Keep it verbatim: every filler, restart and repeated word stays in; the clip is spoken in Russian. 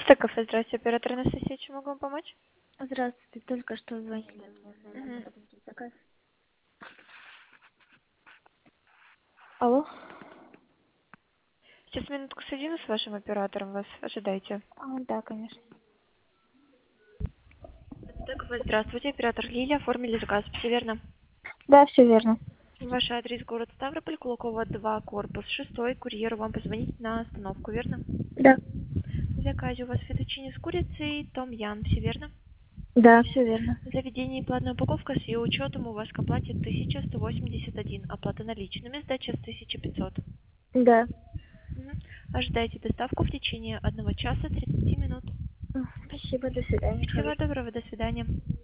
Стеков, здравствуйте, оператор Анастасия, чем могу вам помочь? Здравствуйте, только что звонили мне за Мгм. оплатить заказ. Алло? Сейчас минутку соединю с вашим оператором, вас ожидайте. А, да, конечно. Стеков, здравствуйте, оператор Лилия, оформили заказ, все верно? Да, все верно. Ваш адрес город Ставрополь, Кулакова два, корпус шестой, курьеру вам позвонить на остановку, верно? Да. В заказе у вас фетучини с курицей, том ян, все верно? Да, все верно. Заведение и платная упаковка с ее учетом у вас к оплате тысяча сто восемьдесят один, оплата наличными, сдача с тысяча пятьсот. Да. Мгм. Ожидайте доставку в течение одного часа тридцати минут. М, Спасибо, до свидания. Всего доброго, до свидания.